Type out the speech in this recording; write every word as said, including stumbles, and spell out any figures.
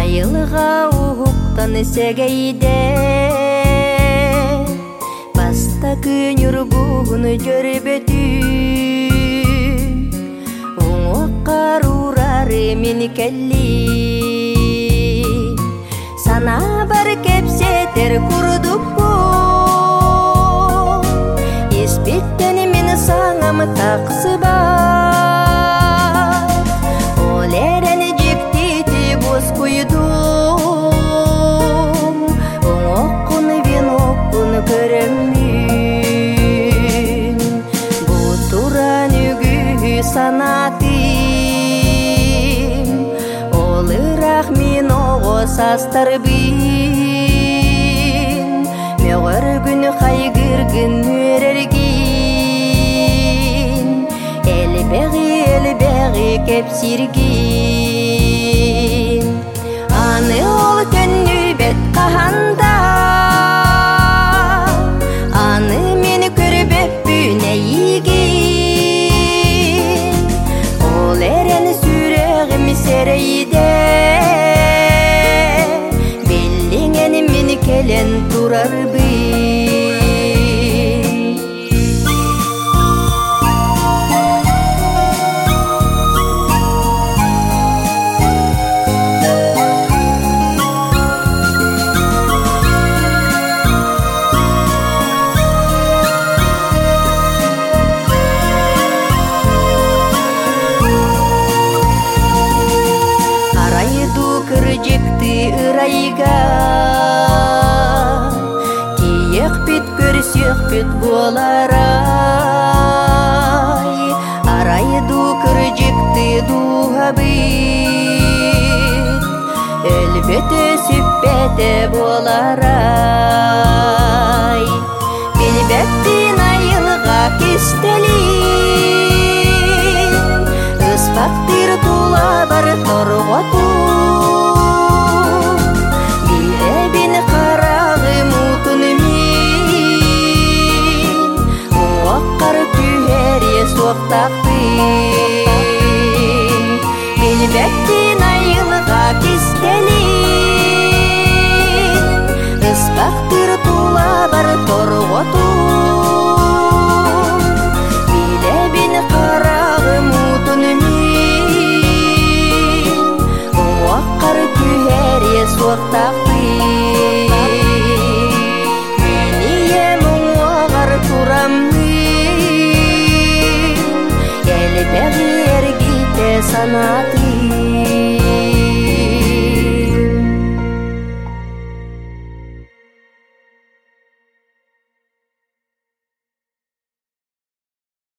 Айылға уғуқтан сегейде Баста күнүр буғыны жөрбөтү Оңоққар урары мени келли Сана бар кепсетер курдукку Испиттени мени саңам таксы бар Ол эрени жиктити боз куйдум Оңоққуны виноккуны көрөммүн Бу туран үгү санатым Ол ырак мен ого састарбын Мөгөр күнү кайгыргын өрергин Элбеги элбеги кепсиргин Аны ол көнү бет каханда Аны мени көрбөппүн эйигин Ол эрени сүрөгүм серейде Беллиңени мени келен турарбын Кыржыкты ырайга Киек бит көрсек бит боларай Арайду кыржыкты дуга бит Элбете сүппете боларай Билбеттин айылга кистелин Ыспактыр тула бар торготу Соқтақтым Билбеттин айылға кистелин Ыспақтыр тула бар торғоту Билебин қарағым утын мен Уаққар күйере соқтақтым Мением уағар турамын Sanat